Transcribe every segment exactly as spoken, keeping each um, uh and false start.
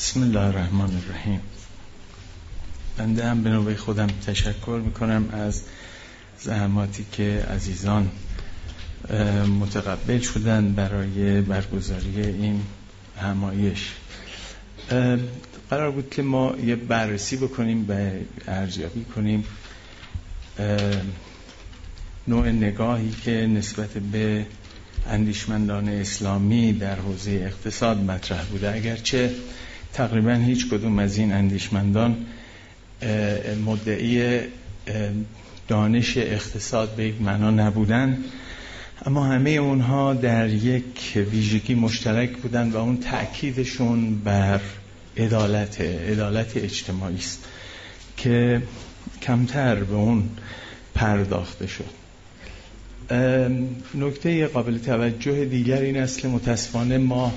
بسم الله الرحمن الرحیم. بنده هم به نوبه خودم تشکر میکنم از زحماتی که عزیزان متقبل شدن برای برگزاری این همایش. قرار بود که ما یه بررسی بکنیم و ارزیابی کنیم نوع نگاهی که نسبت به اندیشمندان اسلامی در حوزه اقتصاد مطرح بوده، اگرچه تقریبا هیچ کدوم از این اندیشمندان مدعی دانش اقتصاد به یک معنا نبودن، اما همه اونها در یک ویژگی مشترک بودن و اون تأکیدشون بر عدالت عدالت اجتماعی است که کمتر به اون پرداخته شد. نکته قابل توجه دیگر این است که متاسفانه ما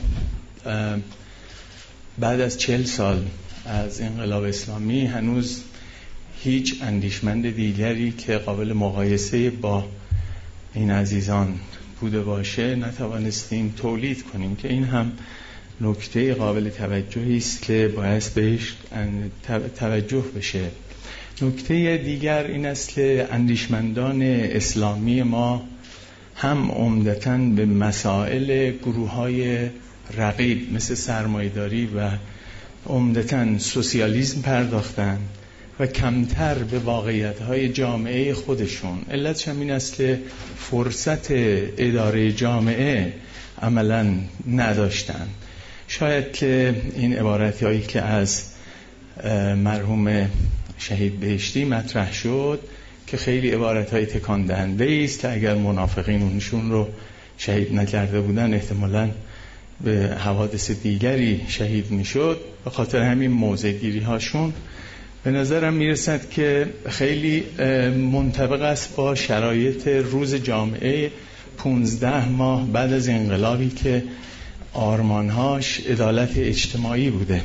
بعد از چهل سال از انقلاب اسلامی هنوز هیچ اندیشمند دیگری که قابل مقایسه با این عزیزان بوده باشه نتوانستیم تولید کنیم، که این هم نکته قابل توجهی است که باید بهش توجه بشه. نکته دیگر این است که اندیشمندان اسلامی ما هم عمدتاً به مسائل گروه‌های رقیب مثل سرمایه‌داری و عمدتاً سوسیالیسم پرداختن و کمتر به واقعیت‌های جامعه خودشون. علتش هم این است که فرصت اداره جامعه عملاً نداشتن. شاید که این عبارت‌هایی که از مرحوم شهید بهشتی مطرح شد که خیلی عبارت‌های تکان دهنده است که اگر منافقین اونشون رو شهید نکرده بودن احتمالاً به حوادث دیگری شهید میشد، به خاطر همین موضع‌گیری هاشون به نظرم میرسد که خیلی منطبق است با شرایط روز جامعه پونزده ماه بعد از انقلابی که آرمانهاش عدالت اجتماعی بوده.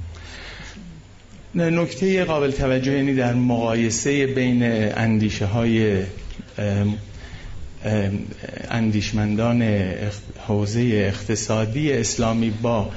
نکته قابل توجه یعنی در مقایسه بین اندیشه های اندیشمندان حوزه اقتصادی اسلامی با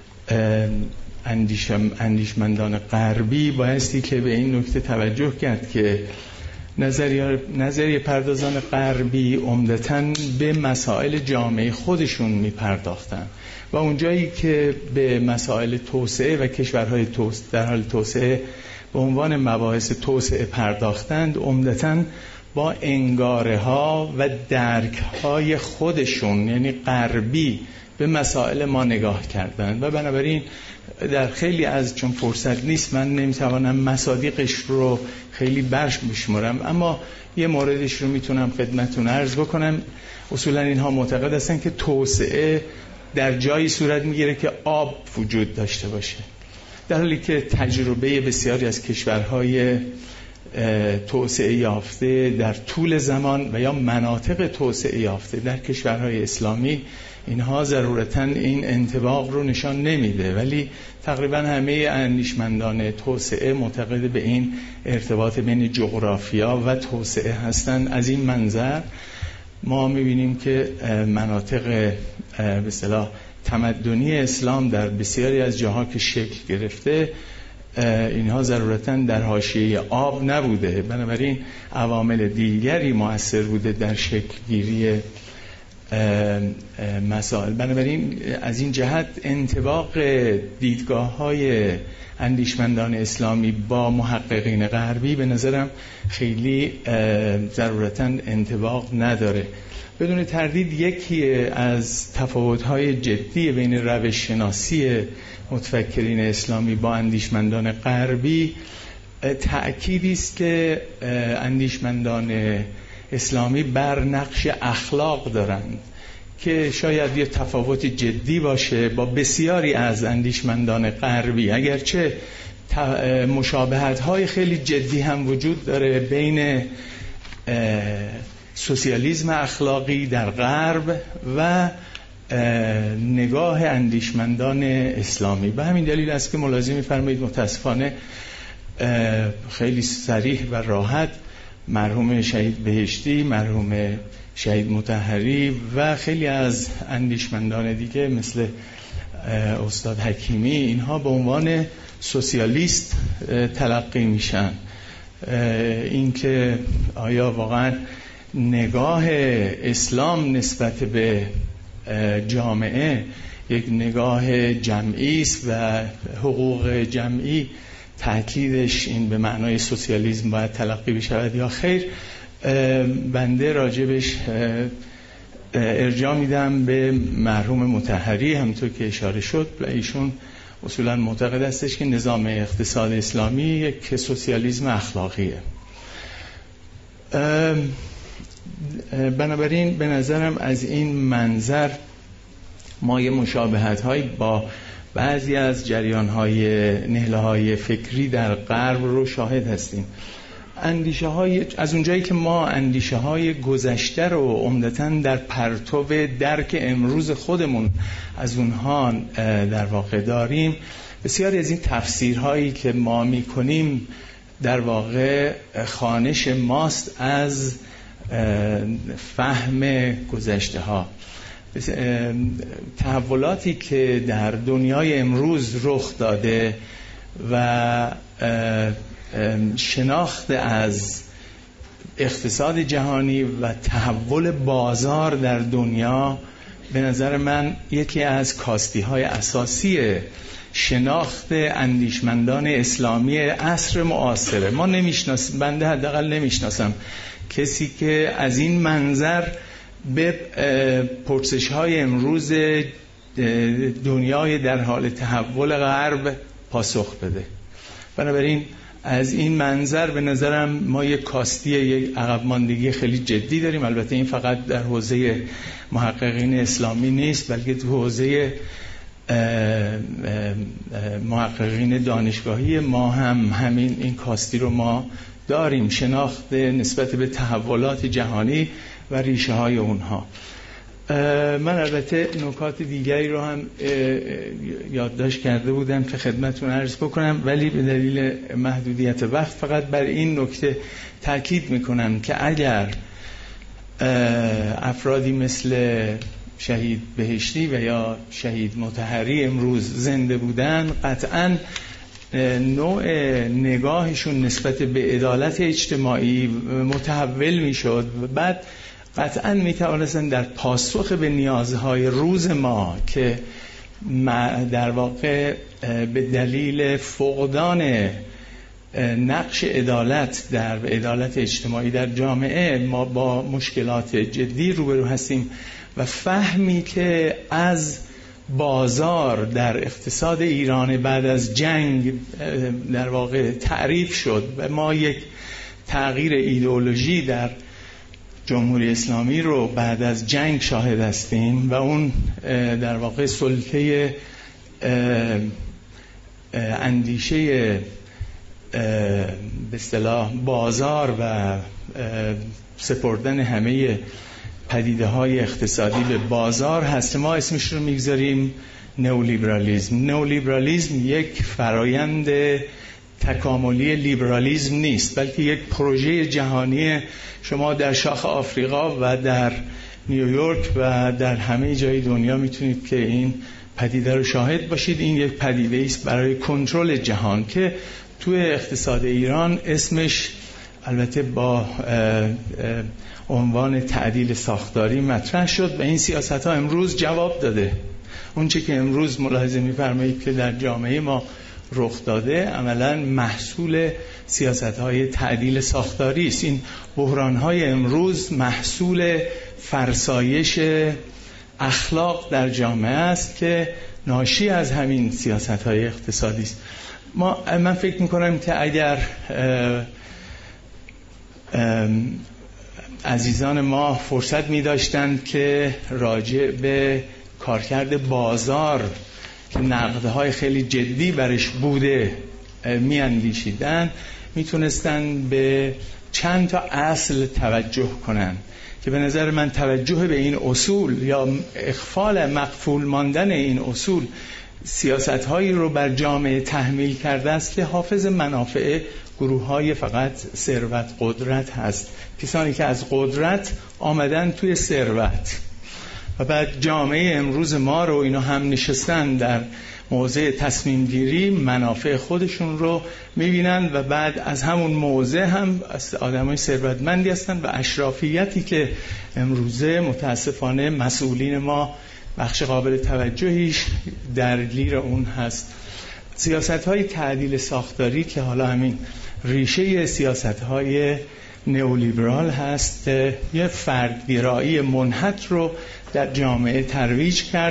اندیشمندان غربی بایستی که به این نکته توجه کرد که نظریه نظریه پردازان غربی عمدتاً به مسائل جامعه خودشون میپرداختن و اونجایی که به مسائل توسعه و کشورهای در حال توسعه به عنوان مباحث توسعه پرداختند، عمدتاً با انگاره ها و درک های خودشون یعنی غربی به مسائل ما نگاه کردن و بنابراین در خیلی از چون فرصت نیست من نمیتوانم مصادیقش رو خیلی برش بشمرم، اما یه موردش رو میتونم خدمتتون عرض بکنم. اصولا اینها معتقد هستن که توسعه در جایی صورت میگیره که آب وجود داشته باشه، در حالی که تجربه بسیاری از کشورهای توسعه یافته در طول زمان و یا مناطق توسعه یافته در کشورهای اسلامی اینها ضرورتاً این انطباق رو نشان نمیده، ولی تقریبا همه اندیشمندان توسعه معتقد به این ارتباط بین جغرافیا و توسعه هستند. از این منظر ما میبینیم که مناطق به اصطلاح تمدنی اسلام در بسیاری از جاها که شکل گرفته اینها ضرورتاً در حاشیه آب نبوده، بنابراین عوامل دیگری مؤثر بوده در شکل گیری مسائل. بنابراین از این جهت انطباق دیدگاه‌های اندیشمندان اسلامی با محققین غربی به نظرم خیلی ضرورتاً انطباق نداره. بدون تردید یکی از تفاوت‌های جدی بین روش شناسی متفکرین اسلامی با اندیشمندان غربی تأکیدی است که اندیشمندان اسلامی بر نقش اخلاق دارند که شاید یه تفاوت جدی باشه با بسیاری از اندیشمندان غربی، اگرچه مشابهت‌های خیلی جدی هم وجود داره بین سوسیالیسم اخلاقی در غرب و نگاه اندیشمندان اسلامی. به همین دلیل است که ملاحظه می‌فرمایید متاسفانه خیلی صریح و راحت مرحوم شهید بهشتی، مرحوم شهید مطهری و خیلی از اندیشمندان دیگه مثل استاد حکیمی، اینها به عنوان سوسیالیست تلقی میشن. اینکه آیا واقعا نگاه اسلام نسبت به جامعه یک نگاه جمعی است و حقوق جمعی تأکیدش این به معنای سوسیالیسم باید تلقی بشود یا خیر، بنده راجبش ارجاع میدم به مرحوم مطهری، همونطور که اشاره شد، و ایشون اصولا معتقد استش که نظام اقتصاد اسلامی یک سوسیالیسم اخلاقیه. بنابراین به نظرم از این منظر ما یه مشابهت های با بعضی از جریان های نهله های فکری در غرب رو شاهد هستیم. اندیشه های از اونجایی که ما اندیشه های گذشته رو عمدتاً در پرتو درک امروز خودمون از اونها در واقع داریم، بسیاری از این تفسیرهایی که ما میکنیم در واقع خوانش ماست از فهم گذشته ها. تحولاتی که در دنیای امروز رخ داده و شناخت از اقتصاد جهانی و تحول بازار در دنیا به نظر من یکی از کاستی های اساسی شناخت اندیشمندان اسلامی عصر معاصره. ما نمیشناسیم، بنده حداقل نمیشناسم کسی که از این منظر به پرسش های امروز دنیای در حال تحول غرب پاسخ بده. بنابراین از این منظر به نظرم ما یک کاستی، یک عقب ماندگی خیلی جدی داریم. البته این فقط در حوزه محققین اسلامی نیست، بلکه تو حوزه محققین دانشگاهی ما هم همین این کاستی رو ما داریم، شناخت نسبت به تحولات جهانی و ریشه های اونها. من البته نکات دیگری رو هم یادداشت کرده بودم که خدمتتون عرض بکنم، ولی به دلیل محدودیت وقت فقط بر این نکته تاکید میکنم که اگر افرادی مثل شهید بهشتی و یا شهید مطهری امروز زنده بودن، قطعاً نوع نگاهشون نسبت به عدالت اجتماعی متحول میشد و بعد قطعاً میتوانستن در پاسخ به نیازهای روز ما که در واقع به دلیل فقدان نقش عدالت در عدالت اجتماعی در جامعه ما با مشکلات جدی روبرو هستیم و فهمی که از بازار در اقتصاد ایران بعد از جنگ در واقع تعریف شد و ما یک تغییر ایدئولوژی در جمهوری اسلامی رو بعد از جنگ شاهد هستیم و اون در واقع سلطه اندیشه به اصطلاح بازار و سپردن همه پدیده های اقتصادی به بازار هست. ما اسمش رو میگذاریم نئولیبرالیسم. نئولیبرالیسم یک فرایند تکاملی لیبرالیسم نیست، بلکه یک پروژه جهانی. شما در شاخ آفریقا و در نیویورک و در همه جای دنیا میتونید که این پدیده رو شاهد باشید. این یک پدیده است برای کنترل جهان که توی اقتصاد ایران اسمش البته با عنوان تعدیل ساختاری مطرح شد و این سیاست ها امروز جواب داده. اون چه که امروز ملاحظه می‌فرمایید که در جامعه ما رخ داده عملاً محصول سیاست‌های تعدیل ساختاری است. این بحران‌های امروز محصول فرسایش اخلاق در جامعه است که ناشی از همین سیاست‌های اقتصادی است. ما من فکر می‌کنم که اگر اه اه عزیزان ما فرصت می‌داشتند که راجع به کارکرد بازار که نقدهای خیلی جدی برش بوده میاندیشیدن، میتونستن به چند تا اصل توجه کنن که به نظر من توجه به این اصول یا اغفال مغفول ماندن این اصول سیاست‌هایی رو بر جامعه تحمیل کرده است که حافظ منافع گروه‌های فقط ثروت قدرت هست، کسانی که از قدرت آمدن توی ثروت و بعد جامعه امروز ما رو اینا هم نشستن در موضع تصمیم گیری، منافع خودشون رو میبینن و بعد از همون موضع هم آدمای ثروتمندی هستن و اشرافیتی که امروزه متاسفانه مسئولین ما بخش قابل توجهیش درگیر اون هست. سیاست‌های تعدیل ساختاری که حالا همین ریشه سیاست‌های نئولیبرال هست، یه فردگرایی منحط رو در جامعه ترویج کرد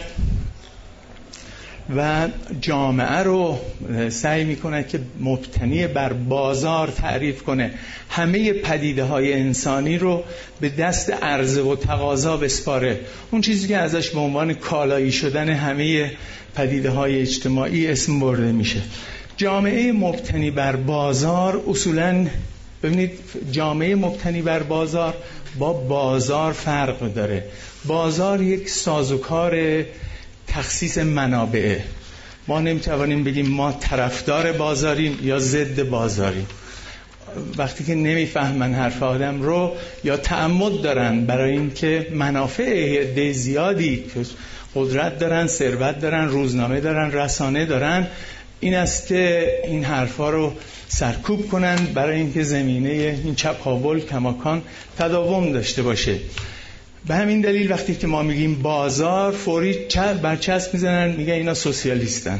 و جامعه رو سعی میکنه که مبتنی بر بازار تعریف کنه، همه پدیده‌های انسانی رو به دست عرضه و تقاضا بسپاره. اون چیزی که ازش به عنوان کالایی شدن همه پدیده‌های اجتماعی اسم برده میشه. جامعه مبتنی بر بازار اصولاً، ببینید جامعه مبتنی بر بازار با بازار فرق داره. بازار یک سازوکار تخصیص منابعه. ما نمیتوانیم بگیم ما طرفدار بازاریم یا ضد بازاریم. وقتی که نمیفهمن حرف آدم رو یا تعمد دارن برای اینکه منافع عده زیادی که قدرت دارن، ثروت دارن، روزنامه دارن، رسانه دارن، این است که این حرفا رو سرکوب کنن برای اینکه زمینه این چپاول کماکان تداوم داشته باشه. به همین دلیل وقتی که ما میگیم بازار، فوری برچسب میزنن، میگن اینا سوسیالیستن.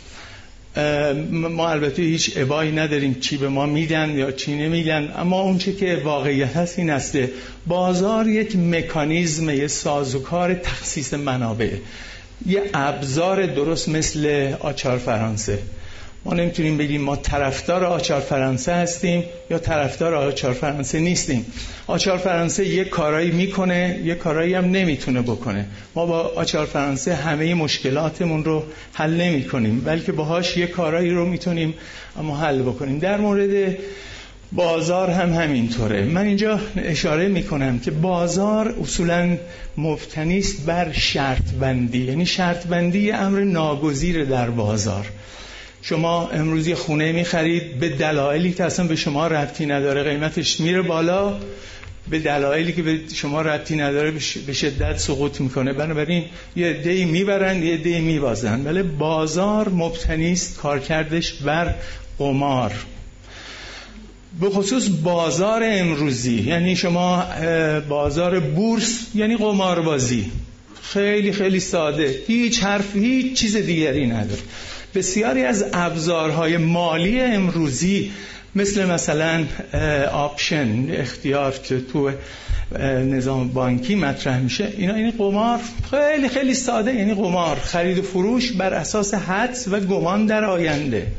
ما البته هیچ ابایی نداریم چی به ما میگن یا چی نمیگن، اما اون چی که واقعیت هست این است: بازار یک مکانیزم، یک سازوکار تخصیص منابع، یه ابزار درست مثل آچار فرانسه. ما نمیتونیم بگیم ما طرفدار آچار فرانسه هستیم یا طرفدار آچار فرانسه نیستیم. آچار فرانسه یه کارایی میکنه، یه کارایی هم نمیتونه بکنه. ما با آچار فرانسه همه مشکلاتمون رو حل نمی کنیم، بلکه باهاش یه کارایی رو میتونیم اما حل بکنیم. در مورد بازار هم همینطوره. من اینجا اشاره میکنم که بازار اصولاً مبتنی است بر شرط بندی، یعنی شرط بندی امر ناگزیر در بازار. شما امروز یه خونه میخرید به دلایلی که اصلا به شما ربطی نداره، قیمتش میره بالا، به دلایلی که به شما ربطی نداره به شدت سقوط میکنه. بنابراین یه عده‌ای میبرن، یه عده‌ای میبازن. ولی بازار مبتنی است کارکردش بر قمار، به خصوص بازار امروزی. یعنی شما بازار بورس یعنی قماربازی، خیلی خیلی ساده، هیچ حرف، هیچ چیز دیگری نداره. بسیاری از ابزارهای مالی امروزی مثل مثلا آپشن، اختیار که تو نظام بانکی مطرح میشه، اینا این قمار خیلی خیلی ساده، یعنی قمار، خرید و فروش بر اساس حدس و گمان در آینده.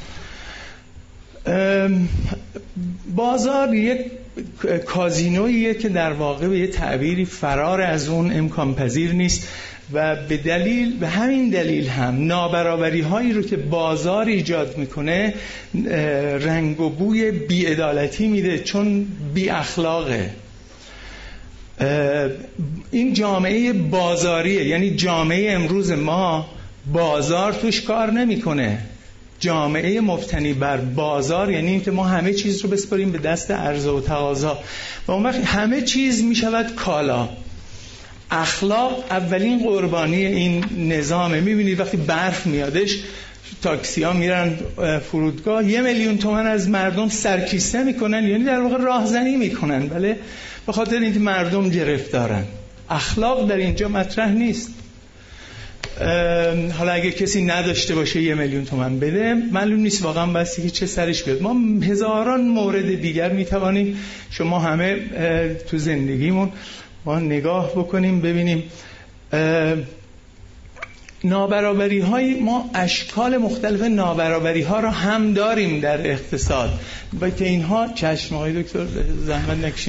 بازار یک کازینویه که در واقع به یه تعبیری فرار از اون امکان پذیر نیست و به دلیل به همین دلیل هم نابرابری هایی رو که بازار ایجاد میکنه رنگ و بوی بی‌عدالتی میده، چون بی اخلاقه. این جامعه بازاریه، یعنی جامعه امروز ما بازار توش کار نمیکنه. جامعه مبتنی بر بازار یعنی اینکه ما همه چیز رو بسپاریم به دست عرضه و تقاضا و اون وقت همه چیز میشود کالا. اخلاق اولین قربانی این نظامه. میبینید وقتی برف میادش تاکسی ها میرن فرودگاه، یه میلیون تومن از مردم سرکیسه میکنن، یعنی در واقع راهزنی میکنن، بله به خاطر اینکه مردم گرفتارن. اخلاق در اینجا مطرح نیست. حالا اگه کسی نداشته باشه یه میلیون تومن بده، معلوم نیست واقعا بسی که چه سرش بیاد. ما هزاران مورد دیگر میتوانیم شما همه تو زندگیمون ما نگاه بکنیم ببینیم. نابرابری های ما اشکال مختلف نابرابری ها را هم داریم در اقتصاد و که اینها چشم آقای دکتر زحمت نکشین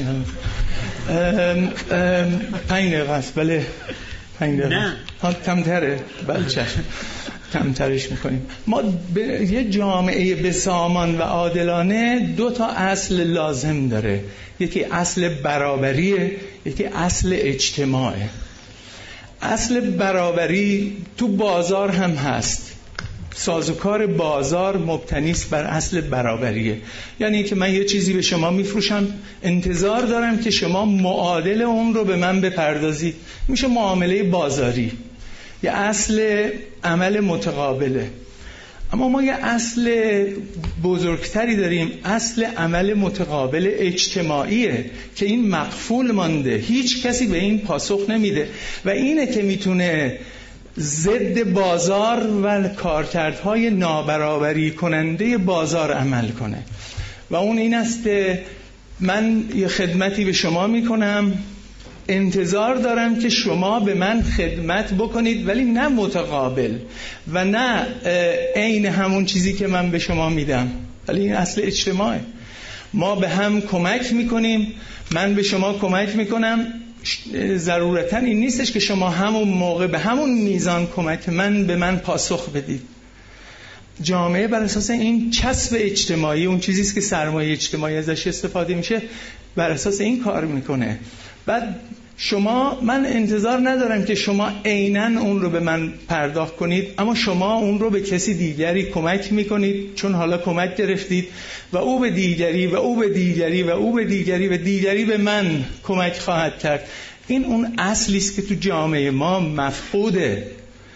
پنج دقیقه است. بله پنج دقیقه نه ها کمتره. بله چشم کمترش میکنیم. ما به یه جامعه بسامان و عادلانه دو تا اصل لازم داره، یکی اصل برابریه، یکی اصل اجتماعه. اصل برابری تو بازار هم هست. سازوکار بازار مبتنی است بر اصل برابریه. یعنی که من یه چیزی به شما میفروشم، انتظار دارم که شما معادل اون رو به من بپردازید. میشه معامله بازاری، یه اصل عمل متقابله. اما ما یه اصل بزرگتری داریم، اصل عمل متقابل اجتماعیه که این مقفول مانده، هیچ کسی به این پاسخ نمیده و اینه که میتونه ضد بازار و کارکردهای نابرابری کننده بازار عمل کنه. و اون این است که من یه خدمتی به شما میکنم، انتظار دارم که شما به من خدمت بکنید، ولی نه متقابل و نه عین همون چیزی که من به شما میدم. ولی این اصل اجتماعه. ما به هم کمک میکنیم، من به شما کمک میکنم. ضرورتاً این نیستش که شما همون موقع به همون میزان کمک من به من پاسخ بدید. جامعه بر اساس این چسب اجتماعی، اون چیزی است که سرمایه اجتماعی ازش استفاده میشه، بر اساس این کار میکنه. بعد شما، من انتظار ندارم که شما عیناً اون رو به من پرداخت کنید، اما شما اون رو به کسی دیگری کمک میکنید، چون حالا کمک گرفتید و او به دیگری و او به دیگری و او به دیگری و دیگری به من کمک خواهد کرد. این اون اصلی است که تو جامعه ما مفقوده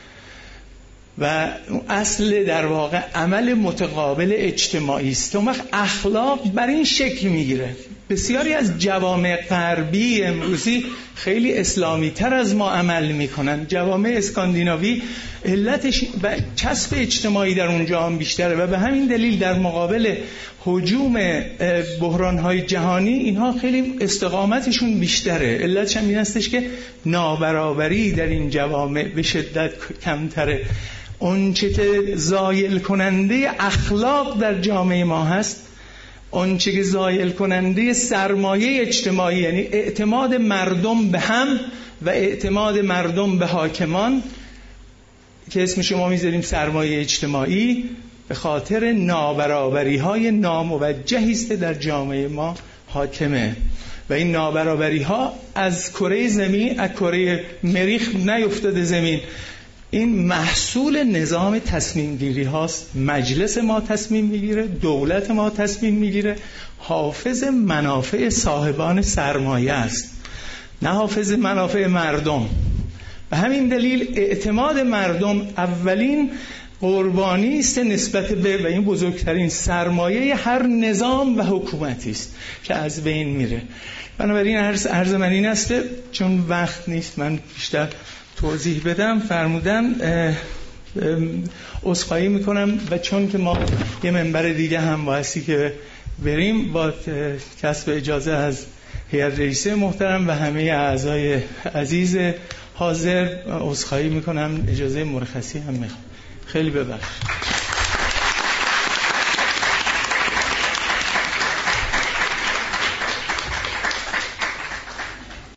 و اصل در واقع عمل متقابل اجتماعی است. اون وقت اخلاق بر این شکل میگیره. بسیاری از جوامع غربی امروزی خیلی اسلامی تر از ما عمل میکنن. جوامع اسکاندیناوی علتش و چسب اجتماعی در اونجا هم بیشتره و به همین دلیل در مقابل هجوم بحران‌های جهانی اینها خیلی استقامتشون بیشتره. علتش هم این استش که نابرابری در این جوامع به شدت کمتره. اون چه که زایل کننده اخلاق در جامعه ما هست، اون چه که زایل کننده سرمایه اجتماعی، یعنی اعتماد مردم به هم و اعتماد مردم به حاکمان که اسم شما میذاریم سرمایه اجتماعی، به خاطر نابرابری های ناموجهی است در جامعه ما حاکمه. و این نابرابری ها از کره زمین، از کره مریخ نیفتاده زمین. این محصول نظام تصمیم گیری هاست. مجلس ما تصمیم میگیره، دولت ما تصمیم میگیره، حافظ منافع صاحبان سرمایه است، نه حافظ منافع مردم. به همین دلیل اعتماد مردم اولین قربانی است نسبت به، و این بزرگترین سرمایه هر نظام و حکومتی است که از بین میره. بنابراین عرض, عرض من این است، چون وقت نیست من بیشتر توضیح بدم، فرمودن عذرخواهی میکنم و چون که ما یه منبر دیگه هم بایستی که بریم، با کسب اجازه از هیئت رئیسه محترم و همه اعضای عزیز حاضر عذرخواهی میکنم، اجازه مرخصی هم میخوام. خیلی ببخشید.